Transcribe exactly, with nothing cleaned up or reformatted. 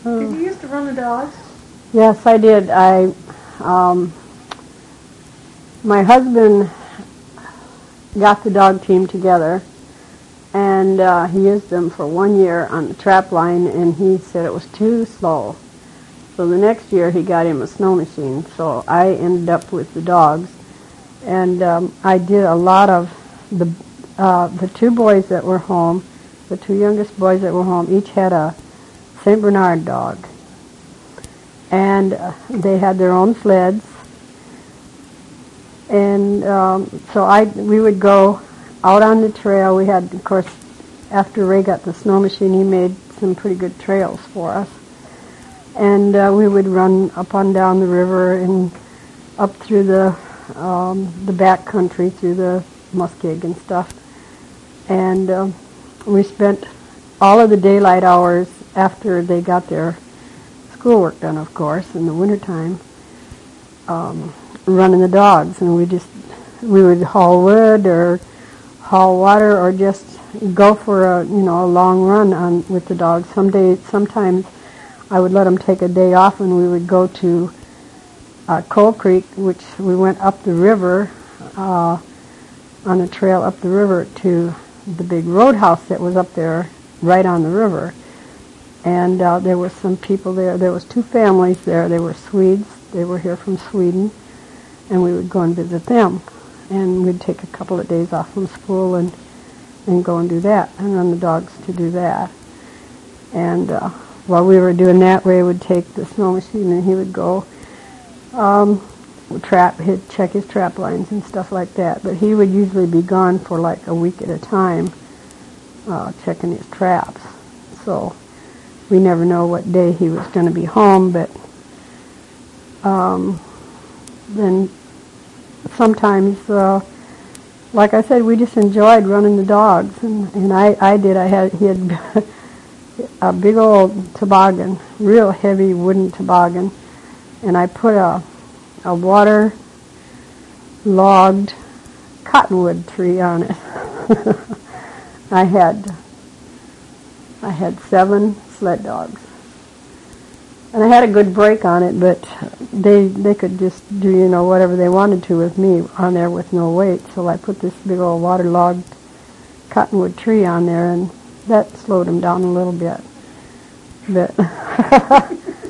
Did you used to run the dogs? Yes, I did. I, um, my husband got the dog team together, and uh, he used them for one year on the trap line, and he said it was too slow. So the next year he got him a snow machine, so I ended up with the dogs. And um, I did a lot of the, uh, the two boys that were home, the two youngest boys that were home, each had a Saint Bernard dog. And uh, they had their own sleds. And um, so I, we would go out on the trail. We had, of course, after Ray got the snow machine, he made some pretty good trails for us. And uh, we would run up and down the river and up through the um, the back country, through the muskeg and stuff. And um, we spent all of the daylight hours after they got their schoolwork done, of course, in the wintertime, um, running the dogs. And we just, we would haul wood or haul water or just go for a, you know, a long run on with the dogs. Some days, sometimes I would let them take a day off and we would go to uh, Coal Creek, which we went up the river, uh, on a trail up the river to the big roadhouse that was up there right on the river. And uh, there were some people there. There was two families there. They were Swedes. They were here from Sweden. And we would go and visit them. And we'd take a couple of days off from school and, and go and do that, and run the dogs to do that. And uh, while we were doing that, Ray would take the snow machine and he would go um, trap, he'd check his trap lines and stuff like that. But he would usually be gone for like a week at a time, uh, checking his traps. So we never know what day he was going to be home, but um, then sometimes, uh, like I said, we just enjoyed running the dogs, and, and I, I did. I had he had a big old toboggan, real heavy wooden toboggan, and I put a a water logged cottonwood tree on it. I had I had seven sled dogs. And I had a good break on it, but they they could just do, you know, whatever they wanted to with me on there with no weight. So I put this big old waterlogged cottonwood tree on there, and that slowed them down a little bit. But